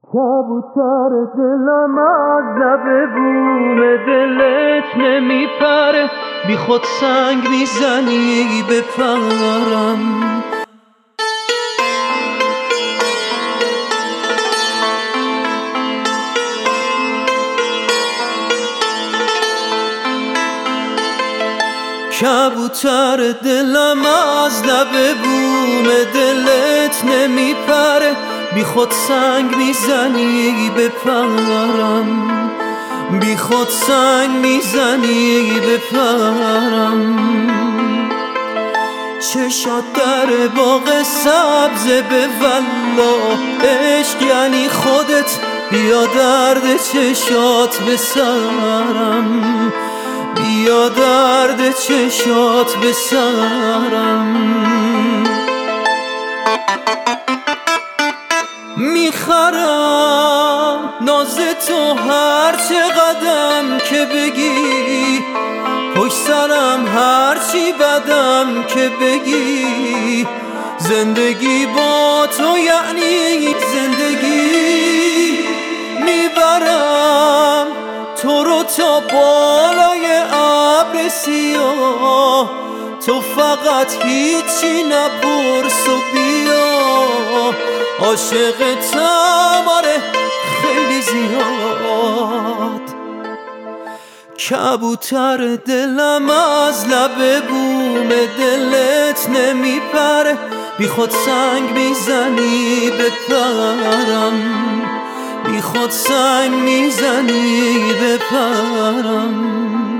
کبوتر دلم از لب بوم دلت نمیپره، بی خود سنگ میزنی به پرم. کبوتر دلم از لب بوم دلت نمیپره، بی خود سنگ میزنی به پرم، بی خود سنگ میزنی به پرم. چشات در باغ سبز به والله، عشق یعنی خودت، بیا درد چشات به سرم، بیا درد چشات به سرم. میخرم ناز تو هر چه قدم که بگی، پشت سرم هر چی بدم که بگی. زندگی با تو یعنی زندگی، میبرم تو رو تا بالای ابر سیاه. تو فقط هیچی نپرس و بیا، عاشقتم آره خیلی زیاد. کبوتر دلم از لب بوم دلت نمیپره، بی خود سنگ میزنی به پرم، بی خود سنگ میزنی به پرم.